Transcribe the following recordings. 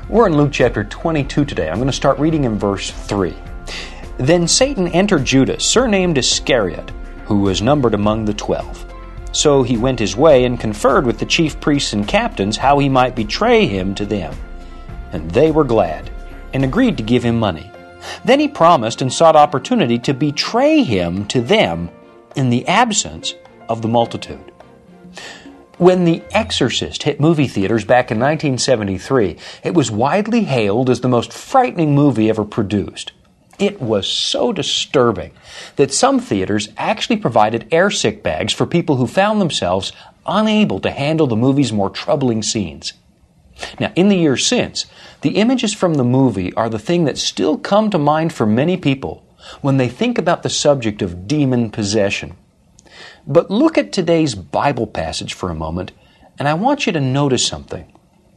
We're in Luke chapter 22 today. I'm going to start reading in verse 3. Then Satan entered Judas, surnamed Iscariot, who was numbered among the 12. So he went his way and conferred with the chief priests and captains how he might betray him to them. And they were glad, and agreed to give him money. Then he promised and sought opportunity to betray him to them in the absence of the multitude. When The Exorcist hit movie theaters back in 1973, it was widely hailed as the most frightening movie ever produced. It was so disturbing that some theaters actually provided airsick bags for people who found themselves unable to handle the movie's more troubling scenes. Now, in the years since, the images from the movie are the thing that still come to mind for many people when they think about the subject of demon possession. But look at today's Bible passage for a moment, and I want you to notice something.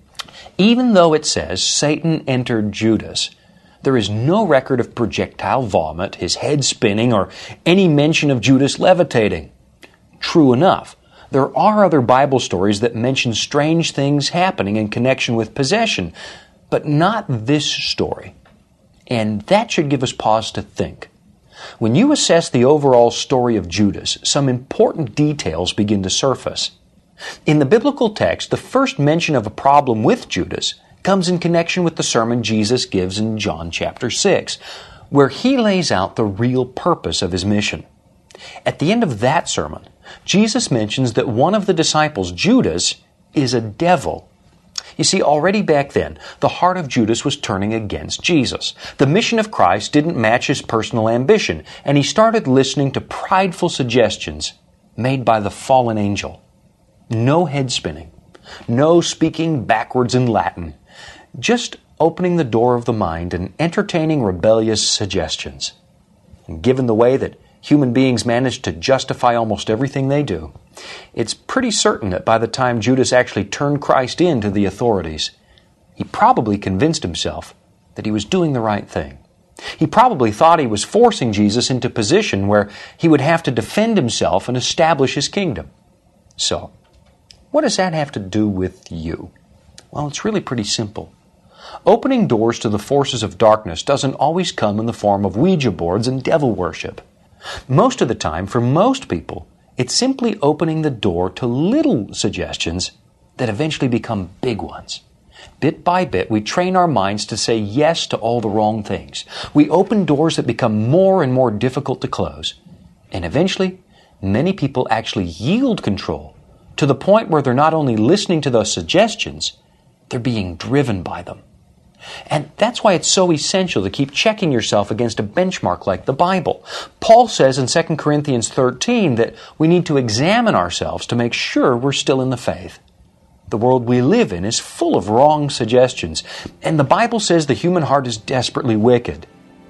Even though it says Satan entered Judas, there is no record of projectile vomit, his head spinning, or any mention of Judas levitating. True enough, there are other Bible stories that mention strange things happening in connection with possession, but not this story. And that should give us pause to think. When you assess the overall story of Judas, some important details begin to surface. In the biblical text, the first mention of a problem with Judas comes in connection with the sermon Jesus gives in John chapter 6, where he lays out the real purpose of his mission. At the end of that sermon, Jesus mentions that one of the disciples, Judas, is a devil. You see, already back then, the heart of Judas was turning against Jesus. The mission of Christ didn't match his personal ambition, and he started listening to prideful suggestions made by the fallen angel. No head spinning, no speaking backwards in Latin, just opening the door of the mind and entertaining rebellious suggestions. And given the way that human beings manage to justify almost everything they do, it's pretty certain that by the time Judas actually turned Christ in to the authorities, he probably convinced himself that he was doing the right thing. He probably thought he was forcing Jesus into a position where he would have to defend himself and establish his kingdom. So, what does that have to do with you? Well, it's really pretty simple. Opening doors to the forces of darkness doesn't always come in the form of Ouija boards and devil worship. Most of the time, for most people, it's simply opening the door to little suggestions that eventually become big ones. Bit by bit, we train our minds to say yes to all the wrong things. We open doors that become more and more difficult to close. And eventually, many people actually yield control to the point where they're not only listening to those suggestions, they're being driven by them. And that's why it's so essential to keep checking yourself against a benchmark like the Bible. Paul says in 2 Corinthians 13 that we need to examine ourselves to make sure we're still in the faith. The world we live in is full of wrong suggestions, and the Bible says the human heart is desperately wicked.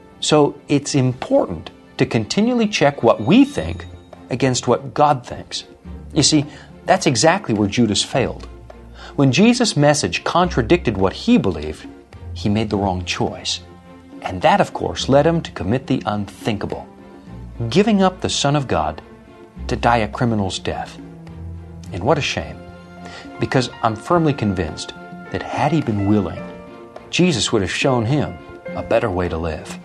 So it's important to continually check what we think against what God thinks. You see, that's exactly where Judas failed. When Jesus' message contradicted what he believed, he made the wrong choice. And that, of course, led him to commit the unthinkable, giving up the Son of God to die a criminal's death. And what a shame, because I'm firmly convinced that had he been willing, Jesus would have shown him a better way to live.